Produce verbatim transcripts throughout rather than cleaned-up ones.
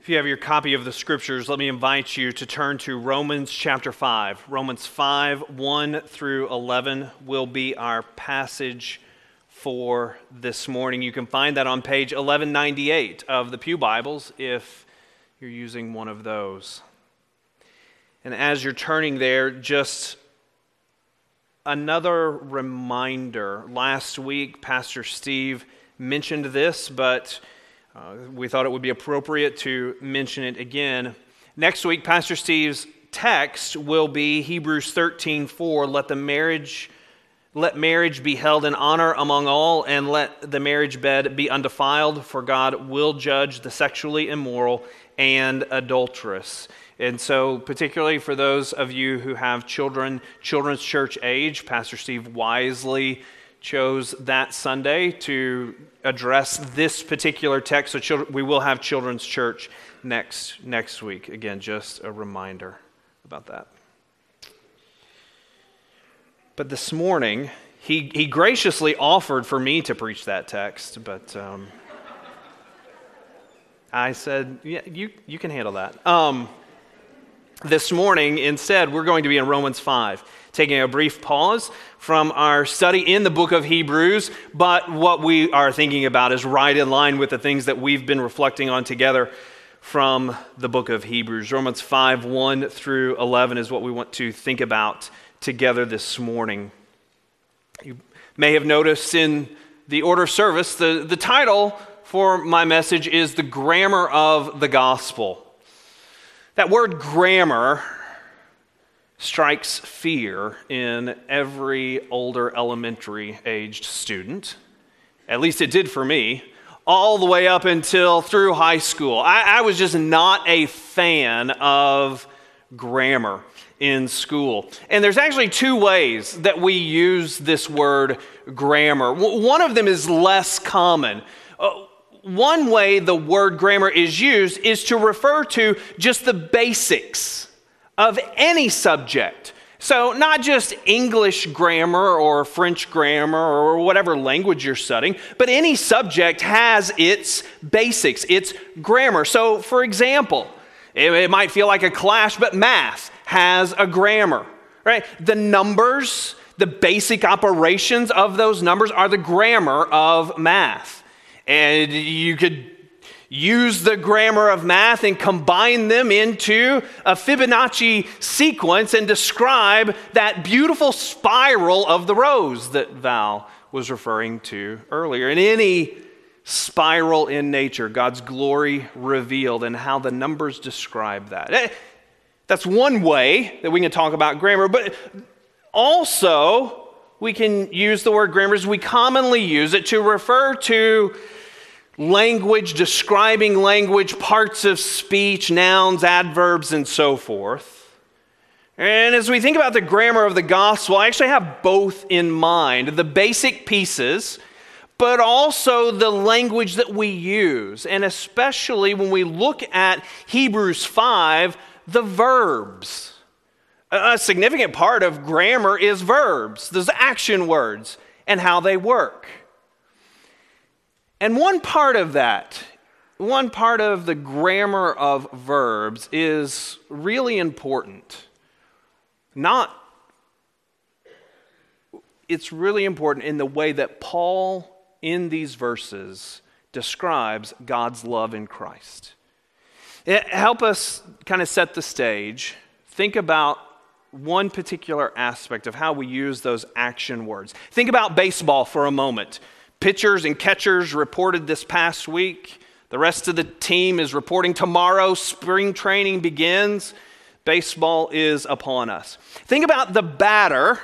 If you have your copy of the scriptures, let me invite you to turn to Romans chapter five. Romans five, one through eleven will be our passage for this morning. You can find that on page eleven ninety-eight of the Pew Bibles if you're using one of those. And as you're turning there, just another reminder. Last week, Pastor Steve mentioned this, but Uh, we thought it would be appropriate to mention it again. Next week, Pastor Steve's text will be Hebrews thirteen four. Let the marriage, let marriage be held in honor among all, and let the marriage bed be undefiled, for God will judge the sexually immoral and adulterous. And so, particularly for those of you who have children, children's church age, Pastor Steve wisely chose that Sunday to address this particular text. So children, we will have children's church next next week. Again, just a reminder about that. But this morning, he he graciously offered for me to preach that text, but um, I said, yeah, you, you can handle that. Um, this morning, instead, we're going to be in Romans five. Taking a brief pause from our study in the book of Hebrews, but what we are thinking about is right in line with the things that we've been reflecting on together from the book of Hebrews. Romans five, one through eleven is what we want to think about together this morning. You may have noticed in the order of service, the, the title for my message is The Grammar of the Gospel. That word grammar strikes fear in every older elementary-aged student. At least it did for me, all the way up until through high school. I, I was just not a fan of grammar in school. And there's actually two ways that we use this word grammar. One of them is less common. Uh, one way the word grammar is used is to refer to just the basics of any subject. So not just English grammar or French grammar or whatever language you're studying, but any subject has its basics, its grammar. So for example, it, it might feel like a clash, but math has a grammar, right? The numbers, the basic operations of those numbers are the grammar of math. And you could use the grammar of math and combine them into a Fibonacci sequence and describe that beautiful spiral of the rose that Val was referring to earlier. In any spiral in nature, God's glory revealed and how the numbers describe that. That's one way that we can talk about grammar, but also we can use the word grammar as we commonly use it to refer to language, describing language, parts of speech, nouns, adverbs, and so forth. And as we think about the grammar of the gospel, I actually have both in mind, the basic pieces, but also the language that we use. And especially when we look at Hebrews five, the verbs. A significant part of grammar is verbs, those action words, and how they work. And one part of that, one part of the grammar of verbs is really important. Not, it's really important in the way that Paul, in these verses, describes God's love in Christ. It, help us kind of set the stage. Think about one particular aspect of how we use those action words. Think about baseball for a moment. Pitchers and catchers reported this past week. The rest of the team is reporting tomorrow. Spring training begins. Baseball is upon us. Think about the batter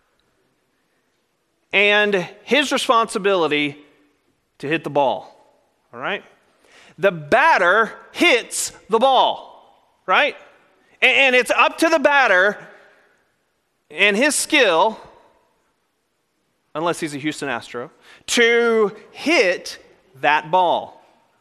and his responsibility to hit the ball. All right? The batter hits the ball, right? And it's up to the batter and his skill, unless he's a Houston Astro, to hit that ball.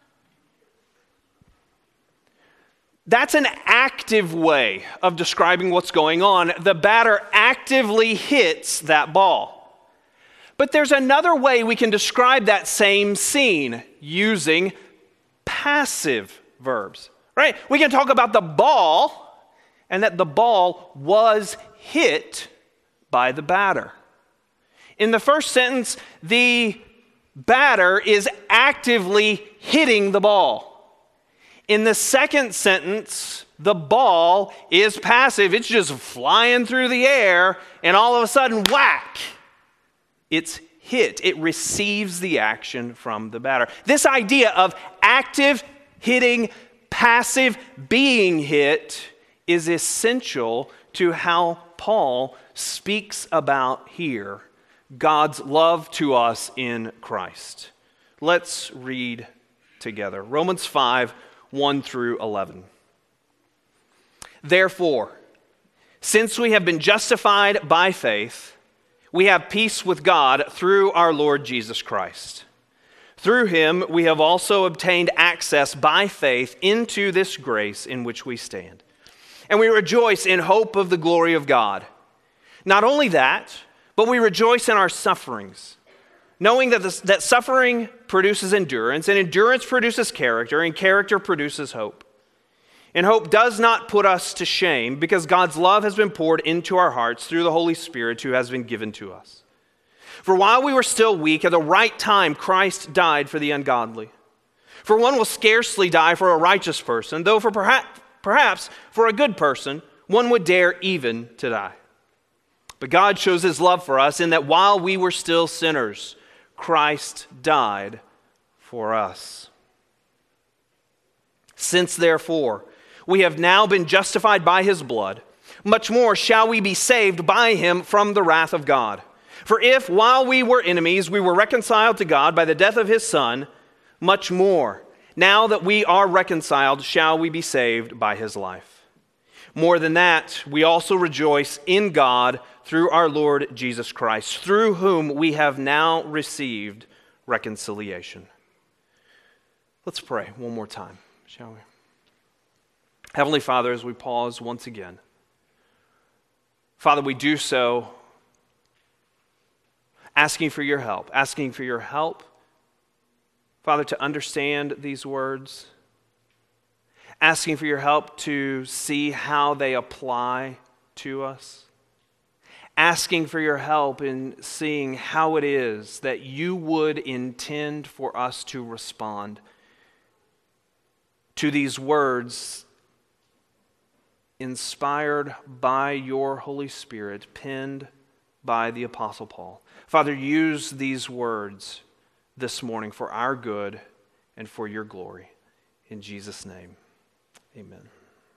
That's an active way of describing what's going on. The batter actively hits that ball. But there's another way we can describe that same scene using passive verbs. right? We can talk about the ball and that the ball was hit by the batter. In the first sentence, the batter is actively hitting the ball. In the second sentence, the ball is passive. It's just flying through the air, and all of a sudden, whack! It's hit. It receives the action from the batter. This idea of active hitting, passive being hit is essential to how Paul speaks about here God's love to us in Christ. Let's read together. Romans five, one through eleven. Therefore, since we have been justified by faith, we have peace with God through our Lord Jesus Christ. Through him, we have also obtained access by faith into this grace in which we stand. And we rejoice in hope of the glory of God. Not only that, but we rejoice in our sufferings, knowing that, this, that suffering produces endurance, and endurance produces character, and character produces hope. And hope does not put us to shame, because God's love has been poured into our hearts through the Holy Spirit who has been given to us. For while we were still weak, at the right time Christ died for the ungodly. For one will scarcely die for a righteous person, though for perhaps, perhaps for a good person, one would dare even to die. But God shows his love for us in that while we were still sinners, Christ died for us. Since therefore we have now been justified by his blood, much more shall we be saved by him from the wrath of God. For if while we were enemies we were reconciled to God by the death of his Son, much more, now that we are reconciled, shall we be saved by his life. More than that, we also rejoice in God through our Lord Jesus Christ, through whom we have now received reconciliation. Let's pray one more time, shall we? Heavenly Father, as we pause once again, Father, we do so asking for your help, asking for your help, Father, to understand these words, asking for your help to see how they apply to us, asking for your help in seeing how it is that you would intend for us to respond to these words inspired by your Holy Spirit, penned by the Apostle Paul. Father, use these words this morning for our good and for your glory. In Jesus' name, amen.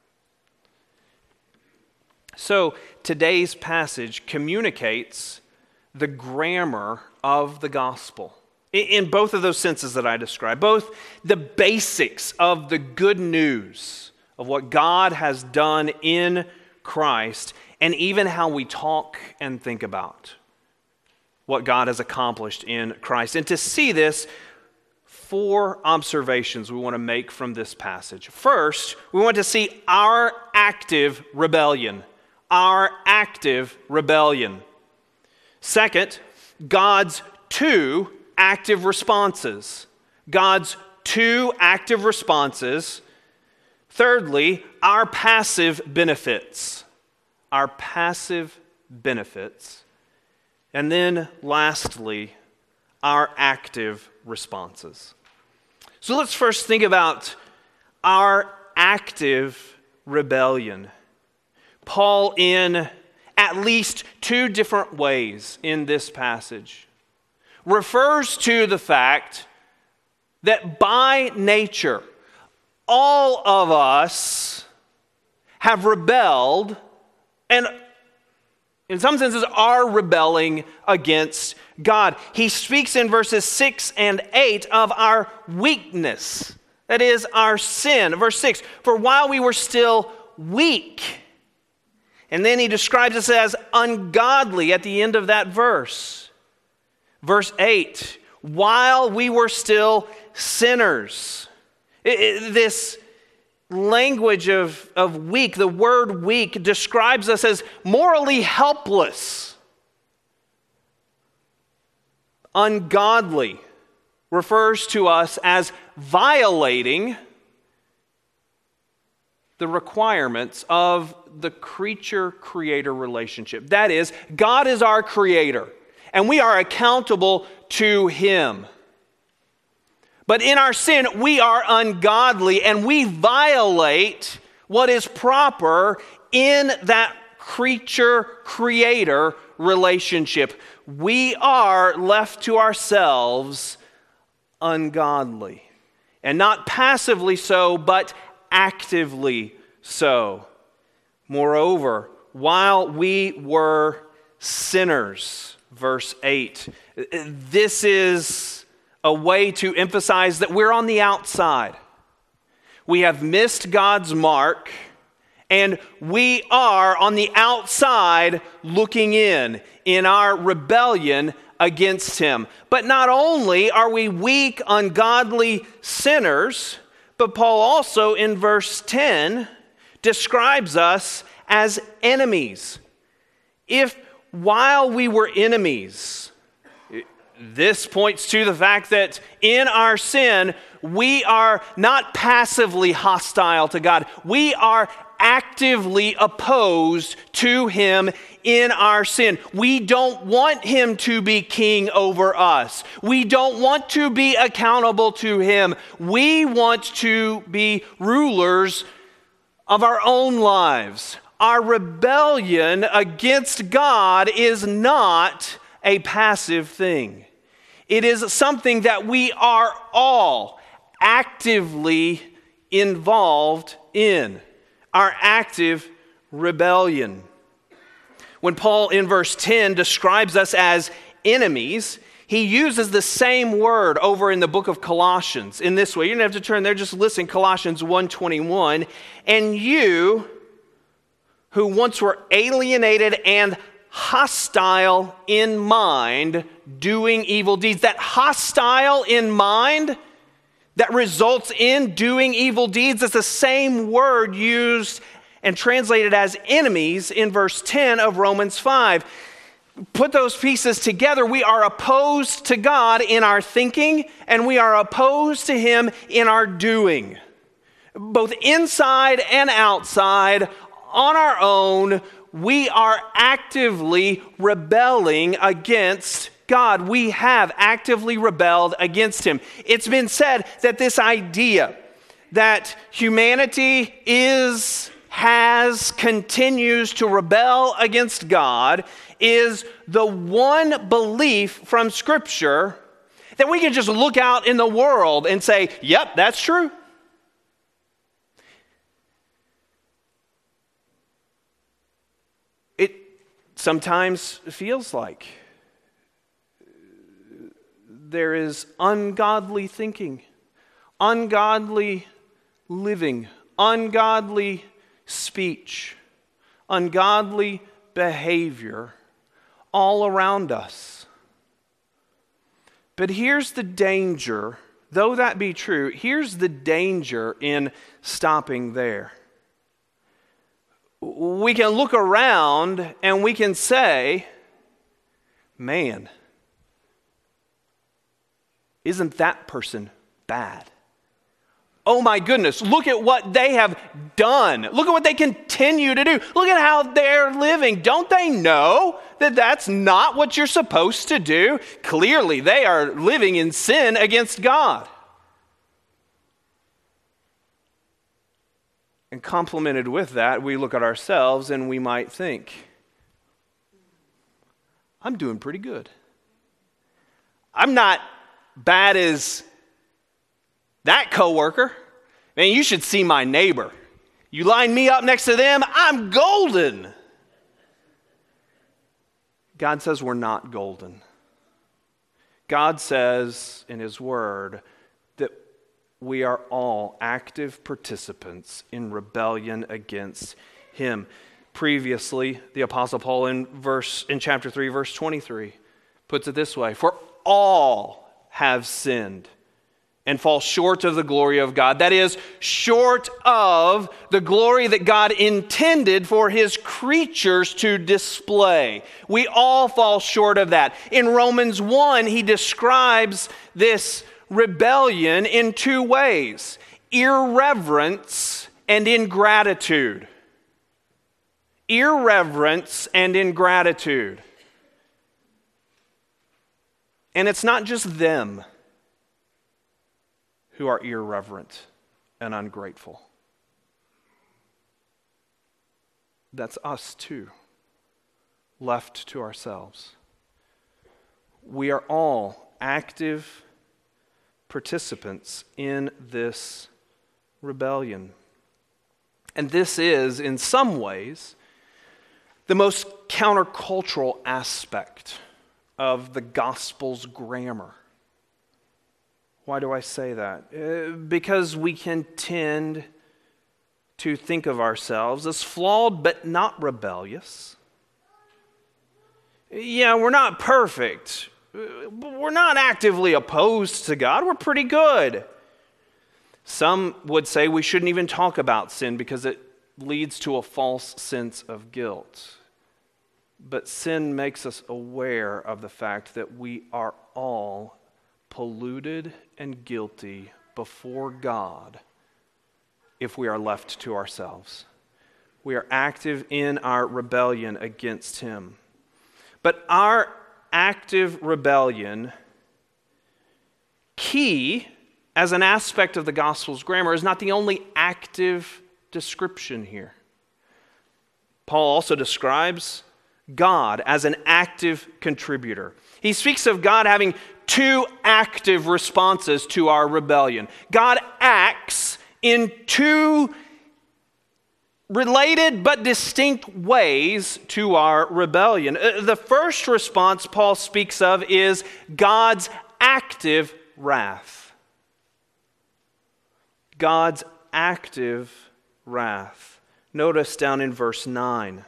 So today's passage communicates the grammar of the gospel in both of those senses that I described, both the basics of the good news of what God has done in Christ, and even how we talk and think about what God has accomplished in Christ. And to see this, four observations we want to make from this passage. First, we want to see our active rebellion. Our active rebellion. Second, God's two active responses. God's two active responses. Thirdly, our passive benefits. Our passive benefits. And then lastly, our active responses. So let's first think about our active rebellion. Paul, in at least two different ways in this passage, refers to the fact that by nature, all of us have rebelled and in some senses are rebelling against God. He speaks in verses six and eight of our weakness, that is our sin. Verse six, for while we were still weak, and then he describes us as ungodly at the end of that verse. Verse eight, while we were still sinners. It, it, this language of, of weak, the word weak, describes us as morally helpless. Ungodly refers to us as violating the requirements of the creature-creator relationship. That is, God is our creator, and we are accountable to Him. But in our sin, we are ungodly, and we violate what is proper in that creature-creator relationship. We are left to ourselves ungodly. And not passively so, but actively so. Moreover, while we were sinners, verse eight, this is a way to emphasize that we're on the outside. We have missed God's mark, and we are on the outside looking in, in our rebellion against Him. But not only are we weak, ungodly sinners, but Paul also in verse ten describes us as enemies. If while we were enemies, this points to the fact that in our sin, we are not passively hostile to God. We are actively opposed to Him in our sin. We don't want Him to be king over us. We don't want to be accountable to Him. We want to be rulers of our own lives. Our rebellion against God is not a passive thing. It is something that we are all actively involved in. Our active rebellion. When Paul in verse ten describes us as enemies, he uses the same word over in the book of Colossians in this way. You don't have to turn there, just listen, Colossians one twenty-one. And you, who once were alienated and hostile in mind, doing evil deeds. That hostile in mind that results in doing evil deeds is the same word used and translated as enemies in verse ten of Romans five. Put those pieces together, we are opposed to God in our thinking, and we are opposed to Him in our doing. Both inside and outside, on our own, we are actively rebelling against God. We have actively rebelled against Him. It's been said that this idea that humanity is, has, continues to rebel against God is the one belief from Scripture that we can just look out in the world and say, yep, that's true. It sometimes feels like there is ungodly thinking, ungodly living, ungodly speech, ungodly behavior all around us. But here's the danger, though that be true, here's the danger in stopping there. We can look around and we can say, man, isn't that person bad? Oh my goodness, look at what they have done. Look at what they continue to do. Look at how they're living. Don't they know that that's not what you're supposed to do? Clearly, they are living in sin against God. And complemented with that, we look at ourselves and we might think, I'm doing pretty good. I'm not bad as that coworker. Man, you should see my neighbor. You line me up next to them, I'm golden. God says we're not golden. God says in His Word that we are all active participants in rebellion against Him. Previously, the Apostle Paul in verse in chapter three, verse twenty-three, puts it this way: for all have sinned and fall short of the glory of God. That is, short of the glory that God intended for His creatures to display. We all fall short of that. In Romans one, he describes this rebellion in two ways: irreverence and ingratitude. Irreverence and ingratitude. And it's not just them who are irreverent and ungrateful. That's us too, left to ourselves. We are all active participants in this rebellion. And this is, in some ways, the most countercultural aspect of the gospel's grammar. Why do I say that? Uh, because we can tend to think of ourselves as flawed but not rebellious. Yeah, we're not perfect. We're not actively opposed to God. We're pretty good. Some would say we shouldn't even talk about sin because it leads to a false sense of guilt. But sin makes us aware of the fact that we are all polluted and guilty before God if we are left to ourselves. We are active in our rebellion against Him. But our active rebellion, key as an aspect of the gospel's grammar, is not the only active description here. Paul also describes God as an active contributor. He speaks of God having two active responses to our rebellion. God acts in two related but distinct ways to our rebellion. The first response Paul speaks of is God's active wrath. God's active wrath. Notice down in verse nine.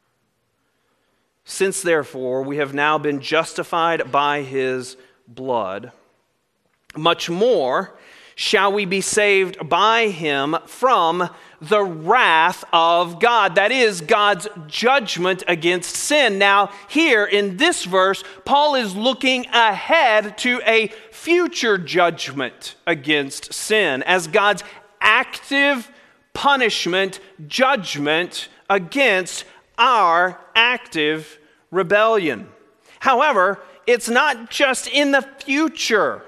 Since therefore we have now been justified by His blood, much more shall we be saved by Him from the wrath of God. That is, God's judgment against sin. Now, here in this verse, Paul is looking ahead to a future judgment against sin as God's active punishment, judgment against our active rebellion. However, it's not just in the future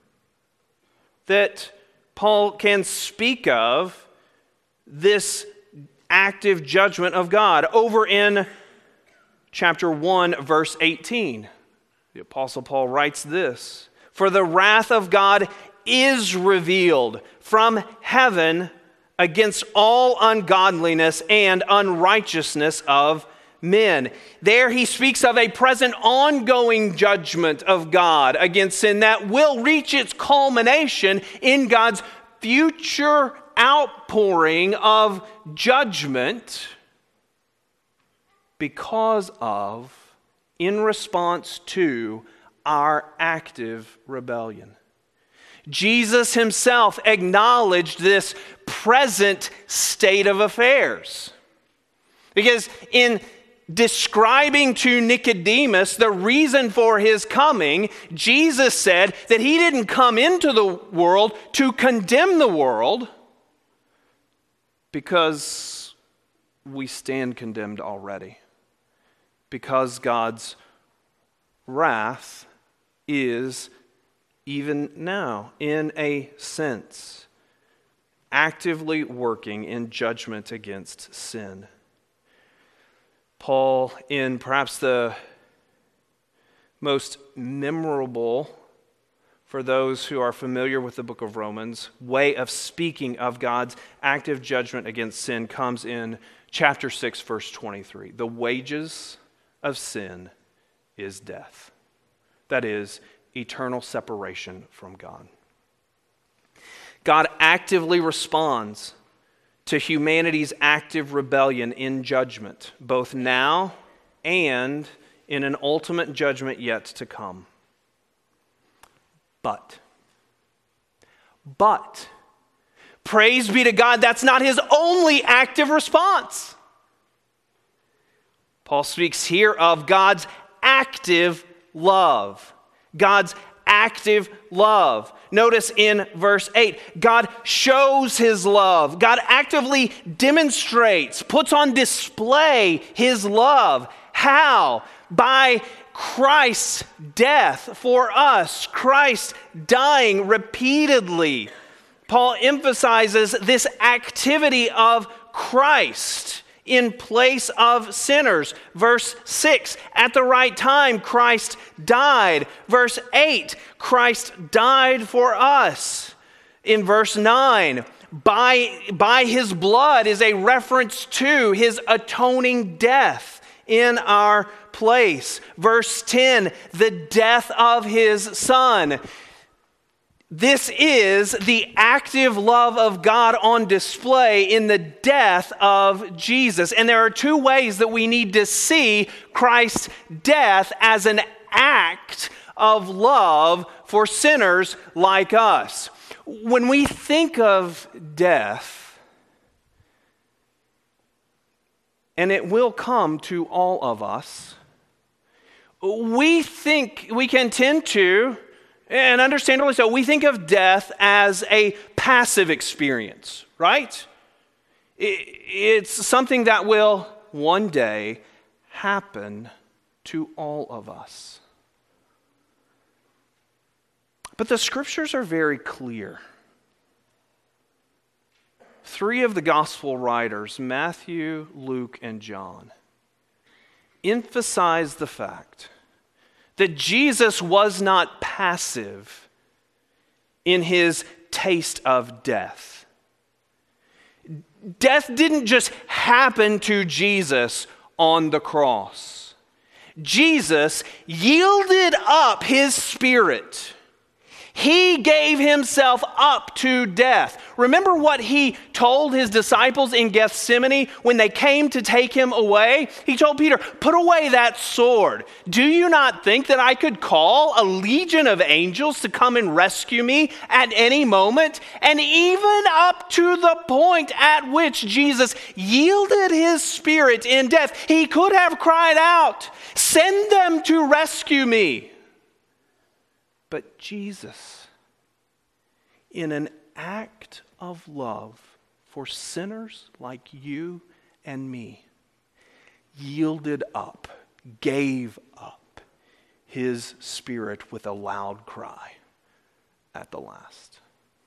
that Paul can speak of this active judgment of God. Over in chapter one, verse eighteen, the Apostle Paul writes this: "For the wrath of God is revealed from heaven against all ungodliness and unrighteousness of men." There he speaks of a present ongoing judgment of God against sin that will reach its culmination in God's future outpouring of judgment because of, in response to, our active rebellion. Jesus himself acknowledged this present state of affairs. Because in describing to Nicodemus the reason for his coming, Jesus said that he didn't come into the world to condemn the world, because we stand condemned already. Because God's wrath is, even now, in a sense, actively working in judgment against sin. Paul, in perhaps the most memorable, for those who are familiar with the book of Romans, way of speaking of God's active judgment against sin comes in chapter six, verse twenty-three. The wages of sin is death. That is, eternal separation from God. God actively responds to humanity's active rebellion in judgment, both now and in an ultimate judgment yet to come. But, but, praise be to God, that's not his only active response. Paul speaks here of God's active love, God's active love. Notice in verse eight, God shows his love. God actively demonstrates, puts on display his love. How? By Christ's death for us, Christ dying repeatedly. Paul emphasizes this activity of Christ in place of sinners. Verse six, at the right time, Christ died. Verse eight, Christ died for us. In verse nine, by, by his blood is a reference to his atoning death in our place. Verse ten, the death of his Son. This is the active love of God on display in the death of Jesus. And there are two ways that we need to see Christ's death as an act of love for sinners like us. When we think of death, and it will come to all of us, we think, we can tend to, and understandably so, we think of death as a passive experience, right? It's something that will one day happen to all of us. But the scriptures are very clear. Three of the gospel writers, Matthew, Luke, and John, emphasize the fact that Jesus was not passive in his taste of death. Death didn't just happen to Jesus on the cross. Jesus yielded up his spirit. He gave himself up to death. Remember what he told his disciples in Gethsemane when they came to take him away? He told Peter, put away that sword. Do you not think that I could call a legion of angels to come and rescue me at any moment? And even up to the point at which Jesus yielded his spirit in death, he could have cried out, send them to rescue me. But Jesus, in an act of love for sinners like you and me, yielded up, gave up his spirit with a loud cry at the last.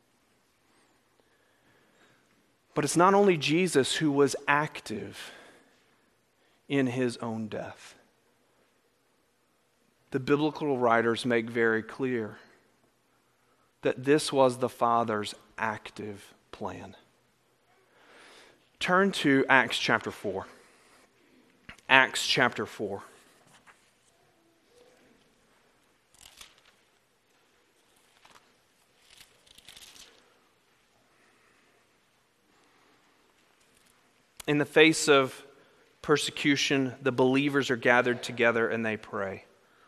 But it's not only Jesus who was active in his own death. The biblical writers make very clear that this was the Father's active plan. Turn to Acts chapter four. Acts chapter four. In the face of persecution, the believers are gathered together and they pray.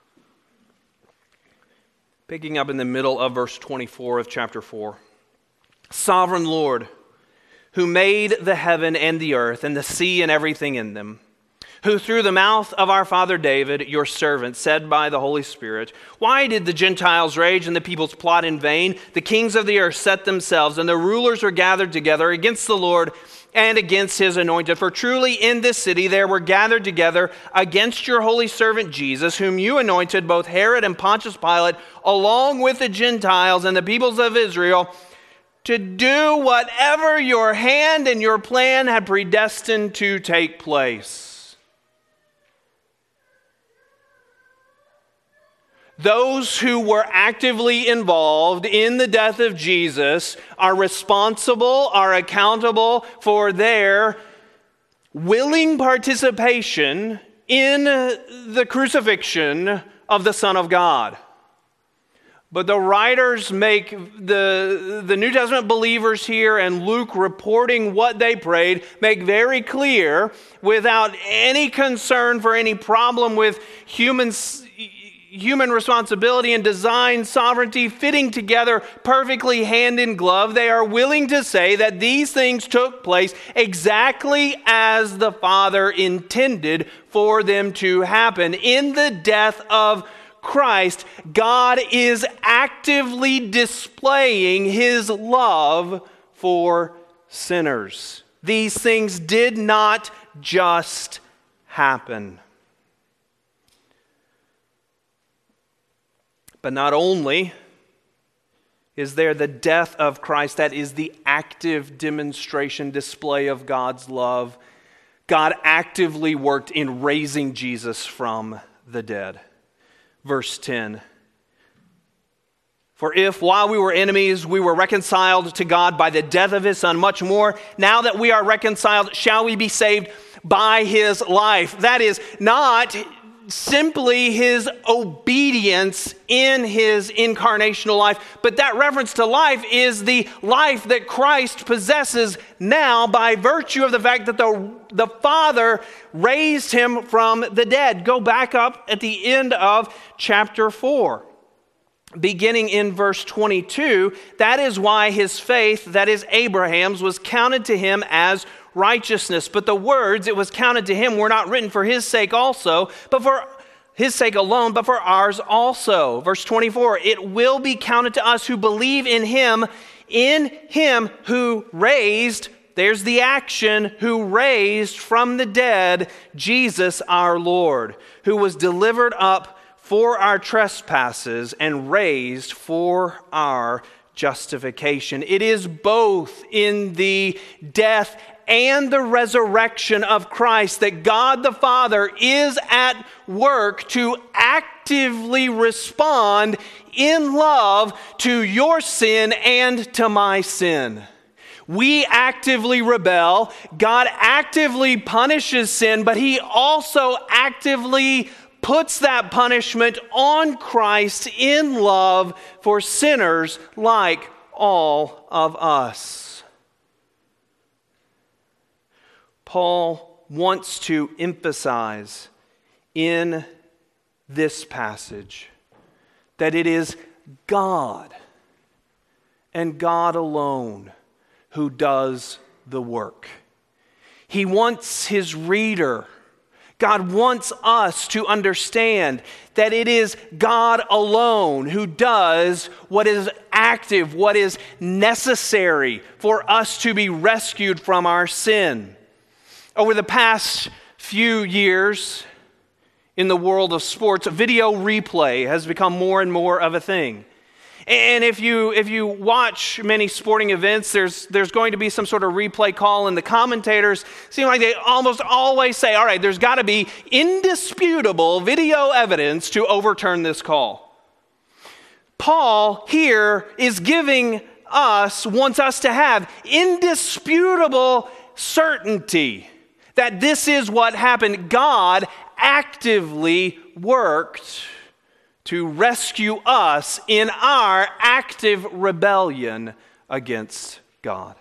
Picking up in the middle of verse twenty-four of chapter four. Sovereign Lord, who made the heaven and the earth and the sea and everything in them, who through the mouth of our father David, your servant, said by the Holy Spirit, why did the Gentiles rage and the peoples plot in vain? The kings of the earth set themselves, and the rulers were gathered together against the Lord and against his anointed. For truly in this city there were gathered together against your holy servant Jesus, whom you anointed, both Herod and Pontius Pilate, along with the Gentiles and the peoples of Israel, to do whatever your hand and your plan had predestined to take place. Those who were actively involved in the death of Jesus are responsible, are accountable for their willing participation in the crucifixion of the Son of God. But the writers make, the, the New Testament believers here and Luke reporting what they prayed, make very clear, without any concern for any problem with humans, human responsibility and design, sovereignty, fitting together perfectly hand in glove, they are willing to say that these things took place exactly as the Father intended for them to happen in the death of Christ, God is actively displaying his love for sinners. These things did not just happen. But not only is there the death of Christ, that is the active demonstration, display of God's love, God actively worked in raising Jesus from the dead. Verse ten. For if while we were enemies, we were reconciled to God by the death of his Son, much more, now that we are reconciled, shall we be saved by his life. That is not simply his obedience in his incarnational life, but that reference to life is the life that Christ possesses now by virtue of the fact that the, the Father raised him from the dead. Go back up at the end of chapter four. Beginning in verse twenty-two, that is why his faith, that is Abraham's, was counted to him as righteousness. But the words, it was counted to him, were not written for his sake also, but for his sake alone, but for ours also. Verse twenty-four, it will be counted to us who believe in him, in him who raised, there's the action, who raised from the dead Jesus our Lord, who was delivered up for our trespasses and raised for our justification. It is both in the death and the resurrection of Christ that God the Father is at work to actively respond in love to your sin and to my sin. We actively rebel. God actively punishes sin, but he also actively puts that punishment on Christ in love for sinners like all of us. Paul wants to emphasize in this passage that it is God and God alone who does the work. He wants his reader, God wants us to understand that it is God alone who does what is active, what is necessary for us to be rescued from our sin. Over the past few years in the world of sports, video replay has become more and more of a thing. And if you if you watch many sporting events, there's there's going to be some sort of replay call, and the commentators seem like they almost always say, all right, there's got to be indisputable video evidence to overturn this call. Paul here is giving us, wants us to have indisputable certainty that this is what happened. God actively worked to rescue us in our active rebellion against God.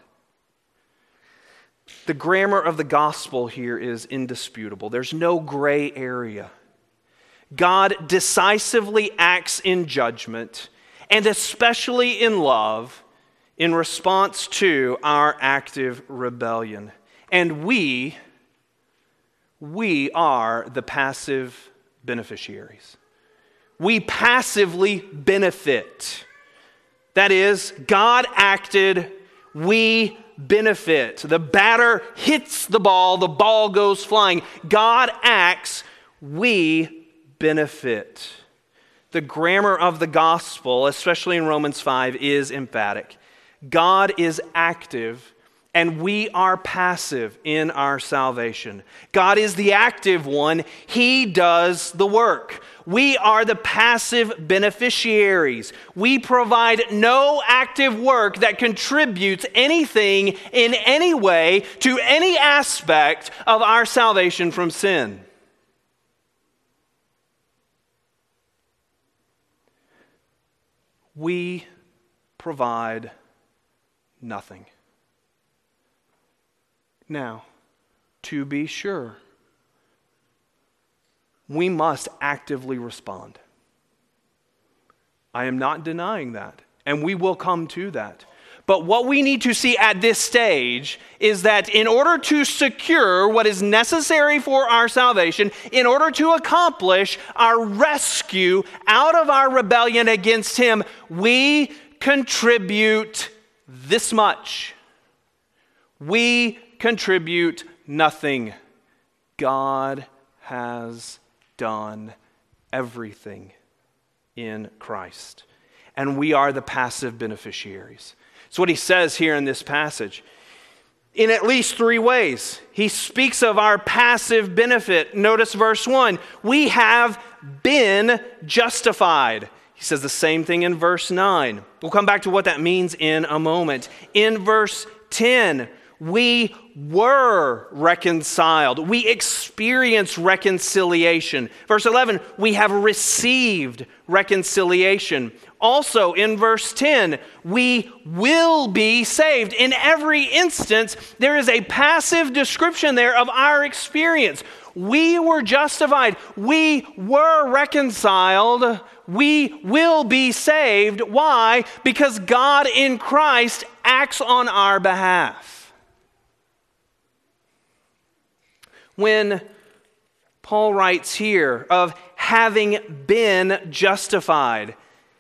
The grammar of the gospel here is indisputable. There's no gray area. God decisively acts in judgment, and especially in love, in response to our active rebellion. And we, we are the passive beneficiaries. We passively benefit. That is, God acted, we benefit. The batter hits the ball, the ball goes flying. God acts, we benefit. The grammar of the gospel, especially in Romans five, is emphatic. God is active, and we are passive in our salvation. God is the active one. He does the work. We are the passive beneficiaries. We provide no active work that contributes anything in any way to any aspect of our salvation from sin. We provide nothing. Now, to be sure, we must actively respond. I am not denying that, and we will come to that. But what we need to see at this stage is that in order to secure what is necessary for our salvation, in order to accomplish our rescue out of our rebellion against Him, we contribute this much. We contribute nothing. God has done everything in Christ. And we are the passive beneficiaries. It's what he says here in this passage. In at least three ways, he speaks of our passive benefit. Notice verse one. We have been justified. He says the same thing in verse nine. We'll come back to what that means in a moment. In verse ten, we were reconciled. We experience reconciliation. Verse eleven, we have received reconciliation. Also in verse ten, we will be saved. In every instance, there is a passive description there of our experience. We were justified. We were reconciled. We will be saved. Why? Because God in Christ acts on our behalf. When Paul writes here of having been justified,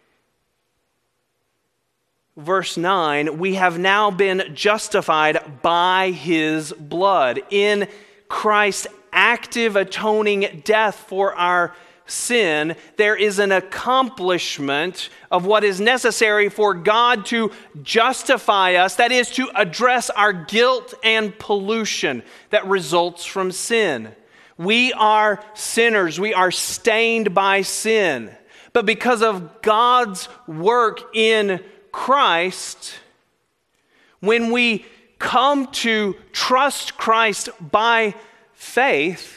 verse nine, we have now been justified by His blood. In Christ's active atoning death for our sin, there is an accomplishment of what is necessary for God to justify us, that is, to address our guilt and pollution that results from sin. We are sinners. We are stained by sin. But because of God's work in Christ, when we come to trust Christ by faith,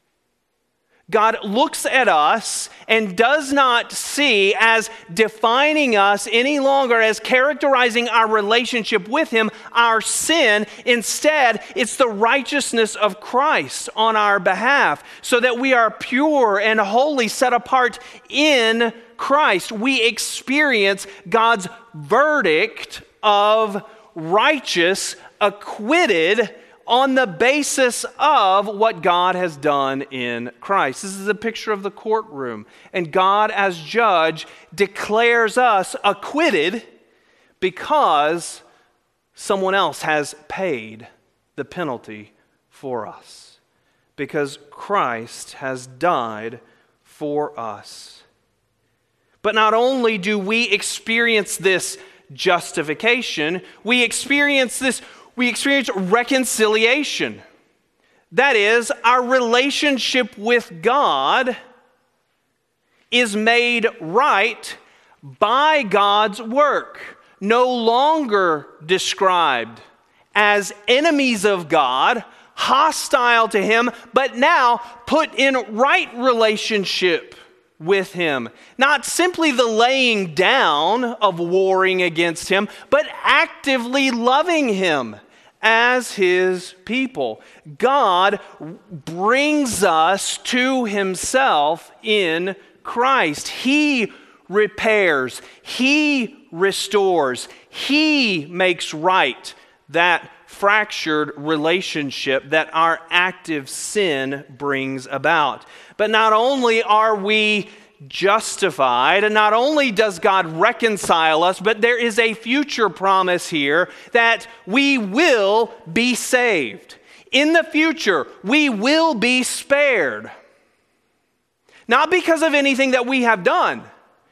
God looks at us and does not see as defining us any longer, as characterizing our relationship with Him, our sin. Instead, it's the righteousness of Christ on our behalf, so that we are pure and holy, set apart in Christ. We experience God's verdict of righteous, acquitted, on the basis of what God has done in Christ. This is a picture of the courtroom. And God, as judge, declares us acquitted because someone else has paid the penalty for us. Because Christ has died for us. But not only do we experience this justification, we experience this We experience reconciliation. That is, our relationship with God is made right by God's work. No longer described as enemies of God, hostile to Him, but now put in right relationship with Him. Not simply the laying down of warring against Him, but actively loving Him as His people. God brings us to Himself in Christ. He repairs. He restores. He makes right that fractured relationship that our active sin brings about. But not only are we justified, and not only does God reconcile us, but there is a future promise here that we will be saved. In the future, we will be spared. Not because of anything that we have done.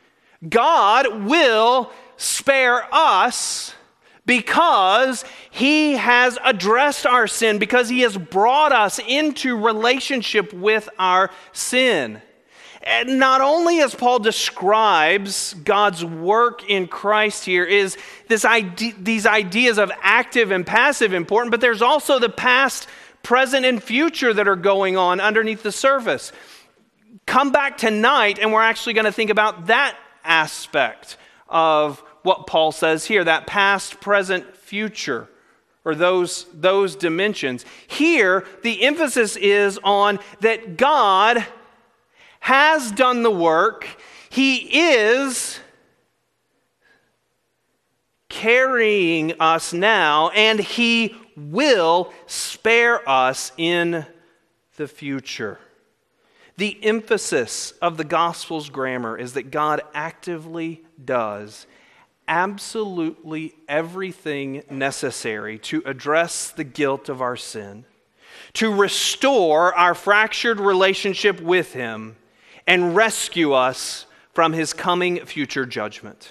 God will spare us because He has addressed our sin, because He has brought us into relationship with our sin. And not only as Paul describes God's work in Christ here is this idea, these ideas of active and passive important, but there's also the past, present, and future that are going on underneath the surface. Come back tonight and we're actually going to think about that aspect of what Paul says here, that past, present, future, or those, those dimensions. Here, the emphasis is on that God has done the work. He is carrying us now, and he will spare us in the future. The emphasis of the gospel's grammar is that God actively does absolutely everything necessary to address the guilt of our sin, to restore our fractured relationship with him, and rescue us from his coming future judgment.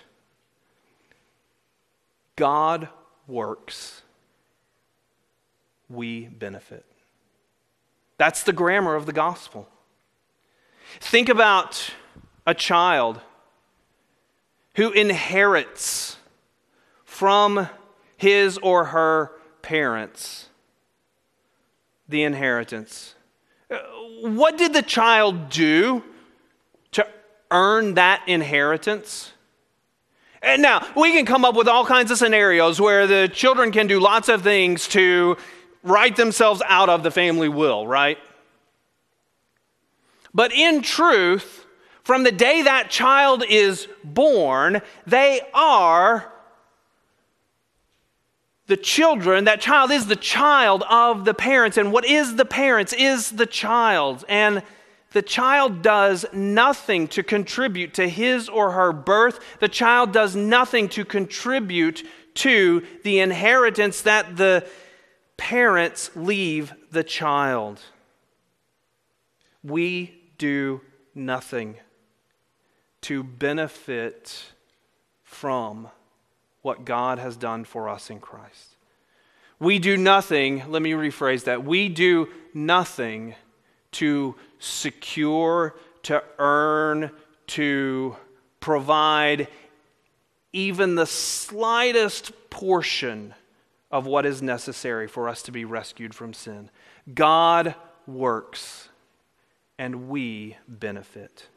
God works, we benefit. That's the grammar of the gospel. Think about a child who inherits from his or her parents the inheritance. What did the child do to earn that inheritance? And now, we can come up with all kinds of scenarios where the children can do lots of things to write themselves out of the family will, right? But in truth, from the day that child is born, they are the children. That child is the child of the parents. And what is the parents is the child. And the child does nothing to contribute to his or her birth. The child does nothing to contribute to the inheritance that the parents leave the child. We do nothing to benefit from what God has done for us in Christ. We do nothing, let me rephrase that, we do nothing to secure, to earn, to provide even the slightest portion of what is necessary for us to be rescued from sin. God works, and we benefit.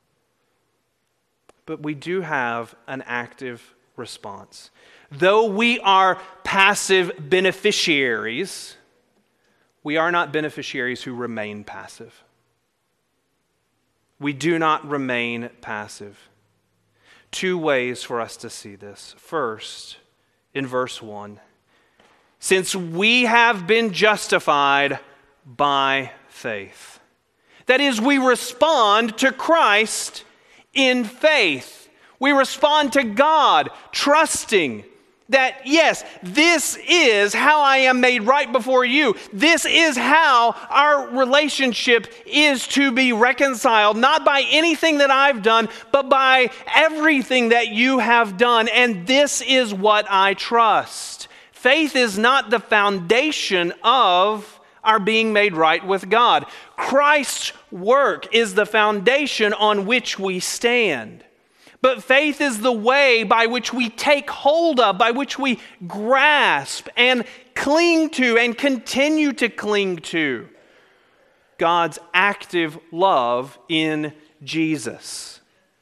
But we do have an active response. Though we are passive beneficiaries, we are not beneficiaries who remain passive. We do not remain passive. Two ways for us to see this. First, in verse one, since we have been justified by faith. That is, we respond to Christ in faith. We respond to God, trusting that, yes, this is how I am made right before you. This is how our relationship is to be reconciled, not by anything that I've done, but by everything that you have done. And this is what I trust. Faith is not the foundation of our being made right with God. Christ's work is the foundation on which we stand. But faith is the way by which we take hold of, by which we grasp and cling to and continue to cling to God's active love in Jesus.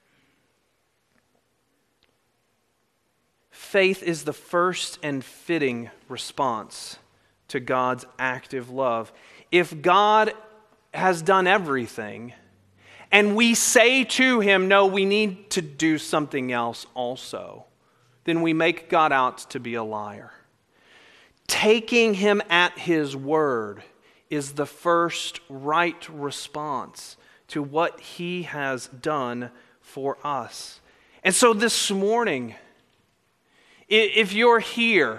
Faith is the first and fitting response to God's active love. If God has done everything, and we say to him, no, we need to do something else also, then we make God out to be a liar. Taking him at his word is the first right response to what he has done for us. And so this morning, if you're here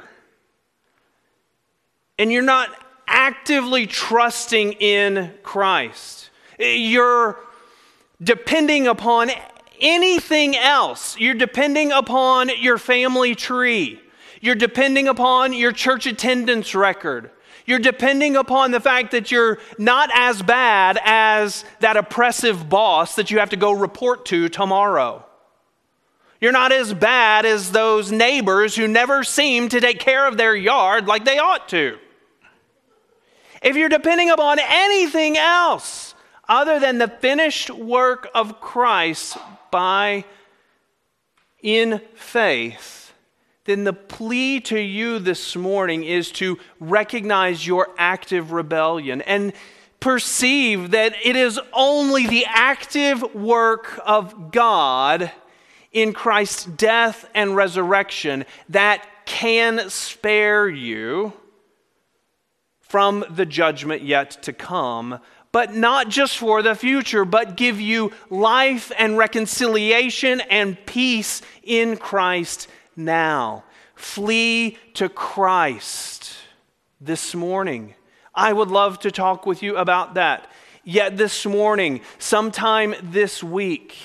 and you're not actively trusting in Christ, you're depending upon anything else. You're depending upon your family tree. You're depending upon your church attendance record. You're depending upon the fact that you're not as bad as that oppressive boss that you have to go report to tomorrow. You're not as bad as those neighbors who never seem to take care of their yard like they ought to. If you're depending upon anything else other than the finished work of Christ by in faith, then the plea to you this morning is to recognize your active rebellion and perceive that it is only the active work of God in Christ's death and resurrection that can spare you from the judgment yet to come, but not just for the future, but give you life and reconciliation and peace in Christ now. Flee to Christ this morning. I would love to talk with you about that. Yet this morning, sometime this week,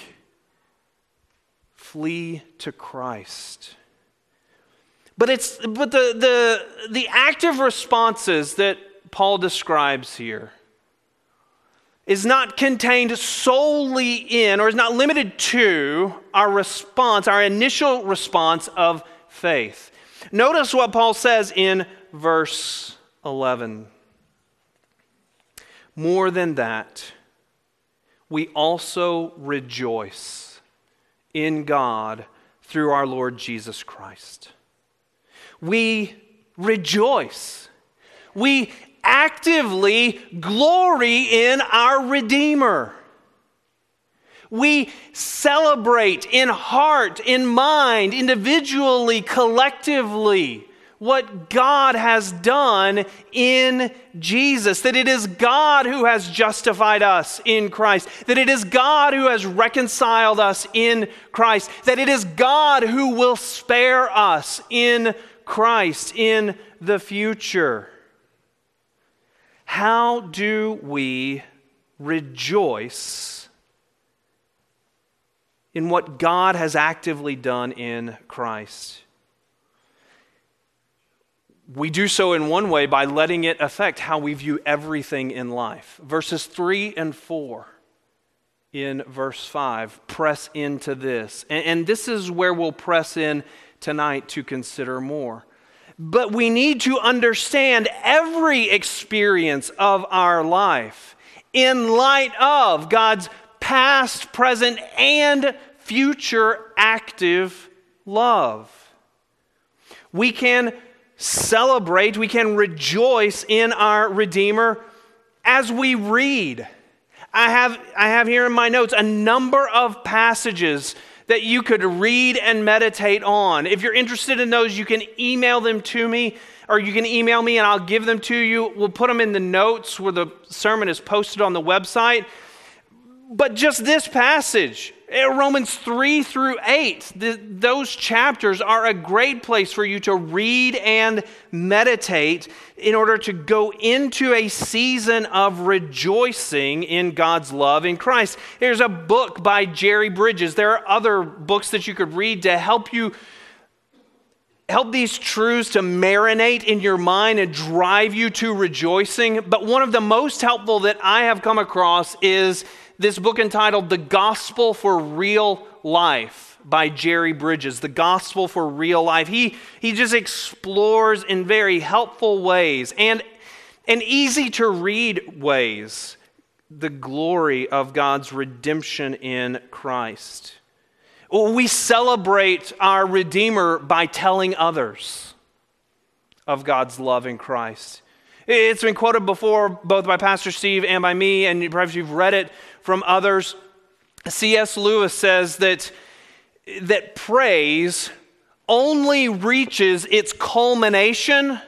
flee to Christ. But it's but the the the active responses that Paul describes here is not contained solely in, or is not limited to, our response, our initial response of faith. Notice what Paul says in verse eleven. More than that, we also rejoice in God through our Lord Jesus Christ. We rejoice. We actively glory in our Redeemer. We celebrate in heart, in mind, individually, collectively, what God has done in Jesus. That it is God who has justified us in Christ. That it is God who has reconciled us in Christ. That it is God who will spare us in Christ in the future. How do we rejoice in what God has actively done in Christ? We do so in one way by letting it affect how we view everything in life. Verses three and four in verse five press into this. And, and this is where we'll press in tonight to consider more. But we need to understand every experience of our life in light of God's past, present, and future active love. We can celebrate, we can rejoice in our Redeemer as we read. I have, I have here in my notes a number of passages that you could read and meditate on. If you're interested in those, you can email them to me, or you can email me and I'll give them to you. We'll put them in the notes where the sermon is posted on the website. But just this passage, Romans three through eight, the, those chapters are a great place for you to read and meditate in order to go into a season of rejoicing in God's love in Christ. There's a book by Jerry Bridges. There are other books that you could read to help you help these truths to marinate in your mind and drive you to rejoicing. But one of the most helpful that I have come across is this book entitled The Gospel for Real Life by Jerry Bridges. The Gospel for Real Life. He, he just explores in very helpful ways and, and easy to read ways the glory of God's redemption in Christ. We celebrate our Redeemer by telling others of God's love in Christ. It's been quoted before, both by Pastor Steve and by me, and perhaps you've read it from others. C S Lewis says that, that praise only reaches its culmination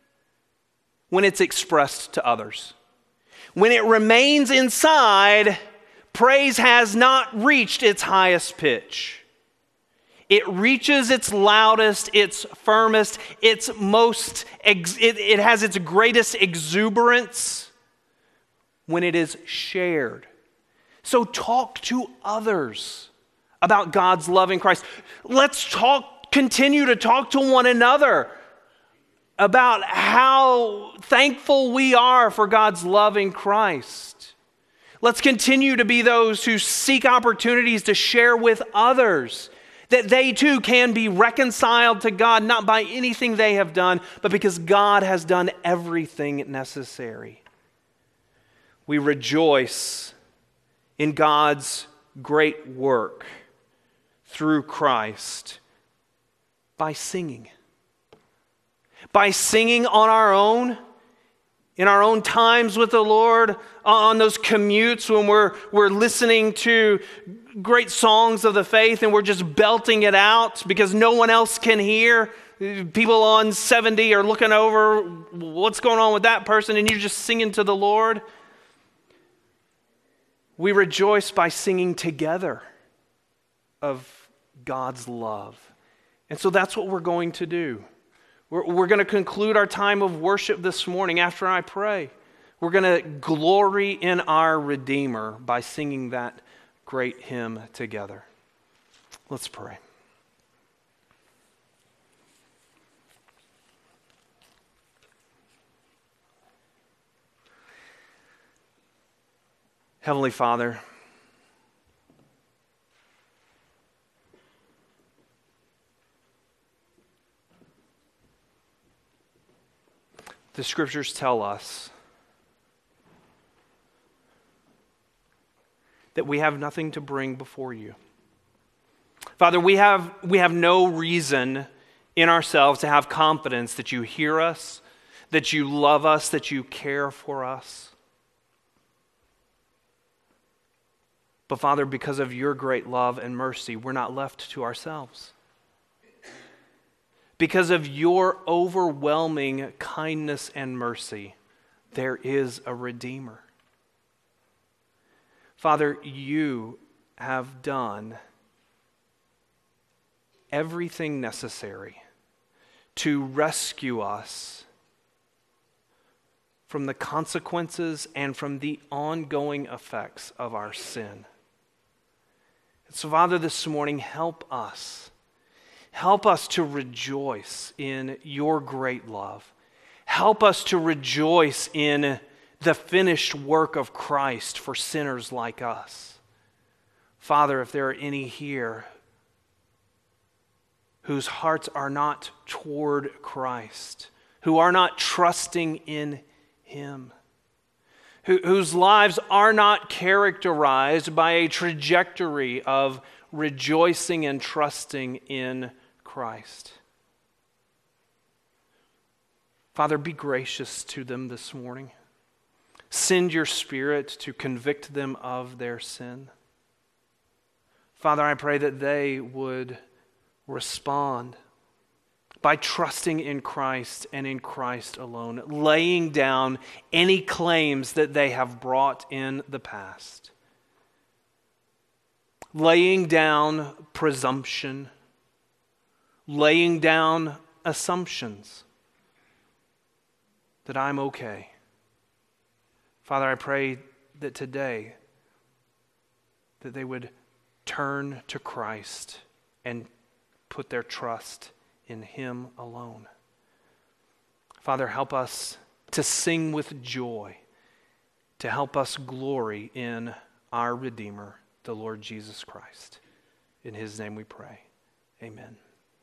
when it's expressed to others. When it remains inside, praise has not reached its highest pitch. It reaches its loudest, its firmest, its most, ex- it, it has its greatest exuberance when it is shared. So talk to others about God's love in Christ. Let's talk, continue to talk to one another about how thankful we are for God's love in Christ. Let's continue to be those who seek opportunities to share with others that they too can be reconciled to God, not by anything they have done, but because God has done everything necessary. We rejoice in God's great work through Christ by singing. By singing on our own, in our own times with the Lord, on those commutes when we're, we're listening to great songs of the faith and we're just belting it out because no one else can hear. People on seventy are looking over, what's going on with that person, and you're just singing to the Lord. We rejoice by singing together of God's love. And so that's what we're going to do. We're, we're going to conclude our time of worship this morning after I pray. We're going to glory in our Redeemer by singing that great hymn together. Let's pray. Heavenly Father, the Scriptures tell us that we have nothing to bring before you. Father, we have, we have no reason in ourselves to have confidence that you hear us, that you love us, that you care for us. But Father, because of your great love and mercy, we're not left to ourselves. Because of your overwhelming kindness and mercy, there is a Redeemer. Father, you have done everything necessary to rescue us from the consequences and from the ongoing effects of our sin. So, Father, this morning, help us. Help us to rejoice in your great love. Help us to rejoice in the finished work of Christ for sinners like us. Father, if there are any here whose hearts are not toward Christ, who are not trusting in him, who, whose lives are not characterized by a trajectory of rejoicing and trusting in Christ. Father, be gracious to them this morning. Send your Spirit to convict them of their sin. Father, I pray that they would respond by trusting in Christ and in Christ alone, laying down any claims that they have brought in the past, laying down presumption, laying down assumptions that I'm okay. Father, I pray that today that they would turn to Christ and put their trust in him alone. Father, help us to sing with joy, to help us glory in our Redeemer, the Lord Jesus Christ. In his name we pray. Amen.